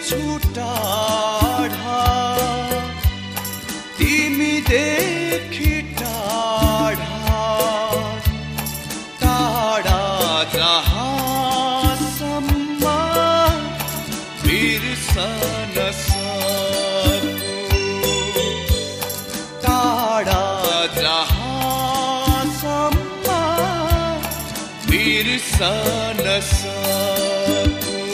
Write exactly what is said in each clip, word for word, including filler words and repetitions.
जाँदैछु टाढा तिमीदेखि टाढा टाढा जहाँसम्म बिर्सन सकूं टाढा जहाँसम्म बिर्सन सकूं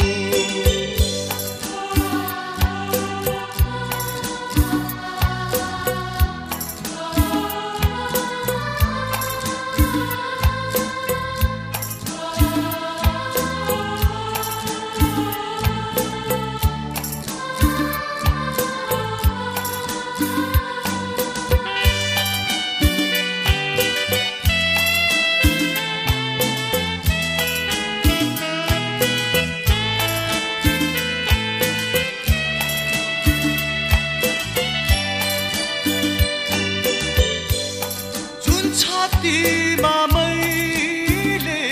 छातीमा मैले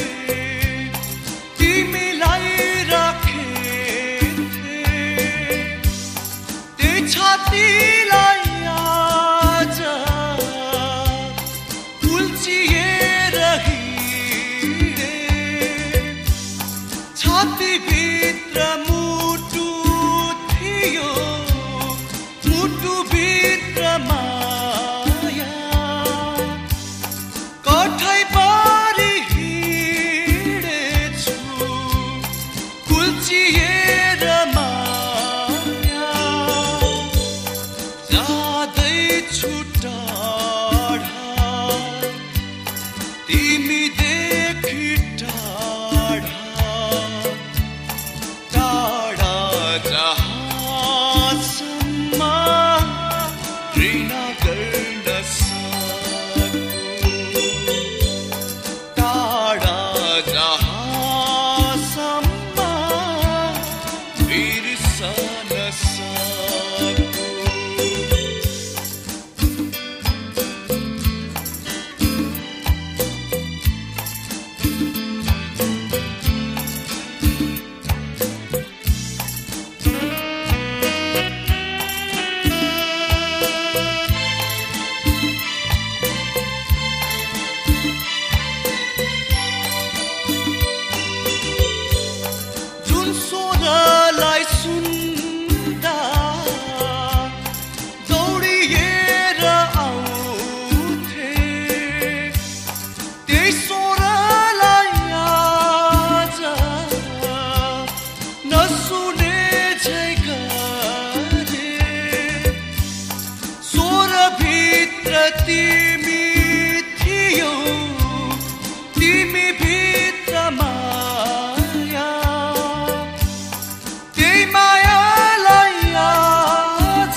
तिमीलाई राखेथे त्यही छातीलाई आज कुल्चिएर हिँडे छातीभित्र मुटु थियो मुटुभित्र तिमीदेखि टाढा टाढा जहाँसम्म घृणा गर्न सकूं टाढा जहाँसम्म बिर्सन सकूं स्वरलाई सुन्दा दौडिएर आउँथे त्यही स्वरलाई आज नसुने झै गरे स्वरभित्र तिमी थियौ तिमी भित्र माया मायालाई आज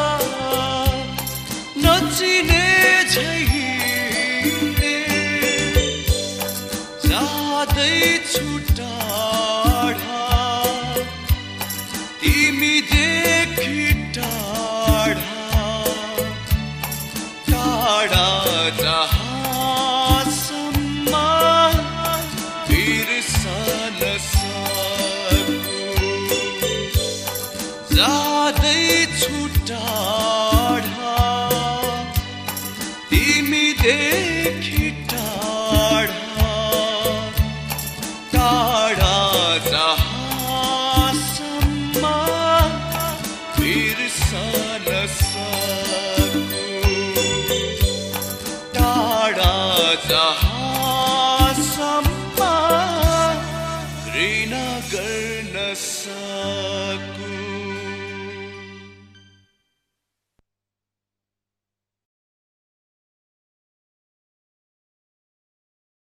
नचिने झै हिँडे जाँदैछु टाढा तिमीदेखि टाढा टाढा जहाँसम्म बिर्सन सकूं जाँदैछु टाढा तिमीदेखि टाढा टाढा जहाँसम्म बिर्सन सकूं टाढा जहाँसम्म घृणा गर्न सकूं